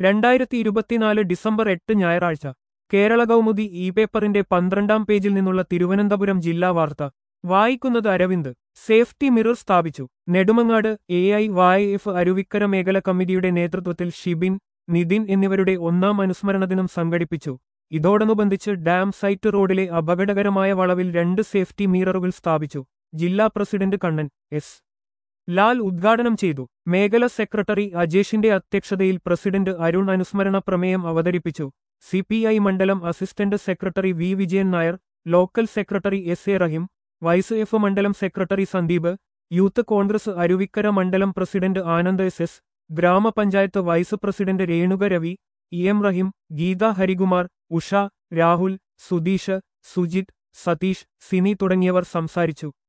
2024 December 8 ഞായറാഴ്ച Kerala Kaumudi E പേപ്പറിന്റെ 12-ാം പേജിൽ നിന്നുള്ള തിരുവനന്തപുരം ജില്ലാ വാർത്ത വായിക്കുന്നത് അരവിന്ദ്. സേഫ്റ്റി മിറർ സ്ഥാപിച്ചു. നെടുമങ്ങാട് AIYF അരുവിക്കര മേഖല കമ്മിറ്റിയുടെ നേതൃത്വത്തിൽ ഷിബിൻ, നിതിൻ എന്നിവരുടെ 1-ാം അനുസ്മരണ ദിനം സംഘടിപ്പിച്ചു. ഇതോടനുബന്ധിച്ച് ഡാം സൈറ്റ് റോഡിലെ അപകടകരമായ വളവിൽ 2 സേഫ്റ്റി മിററുകൾ സ്ഥാപിച്ചു. ജില്ലാ പ്രസിഡന്റ് കണ്ണൻ എസ്. ലാൽ ഉദ്ഘാടനം ചെയ്തു. മേഖല സെക്രട്ടറി അജേഷിന്റെ അധ്യക്ഷതയിൽ പ്രസിഡന്റ് അരുൺ അനുസ്മരണ പ്രമേയം അവതരിപ്പിച്ചു. CPI മണ്ഡലം assistant secretary V Vijayan Nair, local secretary SA Raheem, വൈസ് എഫ് മണ്ഡലം സെക്രട്ടറി സന്ദീപ്, യൂത്ത് കോൺഗ്രസ് അരുവിക്കര മണ്ഡലം പ്രസിഡന്റ് ആനന്ദ് SS, ഗ്രാമപഞ്ചായത്ത് vice president Renuka Ravi, EM Raheem, Geetha Harikumar, Usha, Rahul, Sudheesh, Sujith, Satheesh, Sini തുടങ്ങിയവർ സംസാരിച്ചു.